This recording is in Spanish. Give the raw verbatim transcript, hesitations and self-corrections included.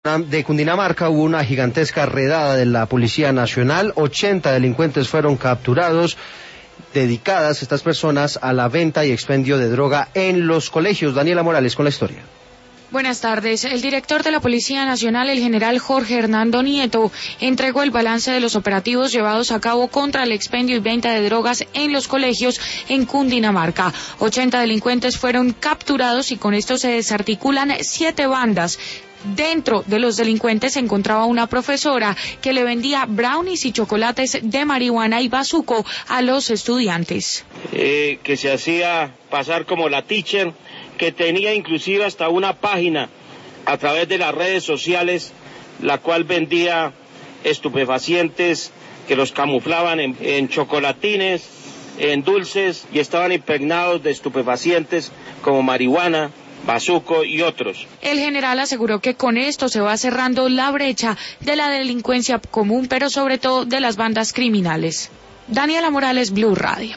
De Cundinamarca hubo una gigantesca redada de la Policía Nacional, ochenta delincuentes fueron capturados, dedicadas estas personas a la venta y expendio de droga en los colegios. Daniela Morales con la historia. Buenas tardes. El director de la Policía Nacional, el general Jorge Hernando Nieto, entregó el balance de los operativos llevados a cabo contra el expendio y venta de drogas en los colegios en Cundinamarca. ochenta delincuentes fueron capturados y con esto se desarticulan siete bandas. Dentro de los delincuentes se encontraba una profesora que le vendía brownies y chocolates de marihuana y bazuco a los estudiantes. Eh, que se hacía pasar como la teacher, que tenía inclusive hasta una página a través de las redes sociales, la cual vendía estupefacientes que los camuflaban en, en chocolatines, en dulces y estaban impregnados de estupefacientes como marihuana, bazuco y otros. El general aseguró que con esto se va cerrando la brecha de la delincuencia común, pero sobre todo de las bandas criminales. Daniela Morales, Blue Radio.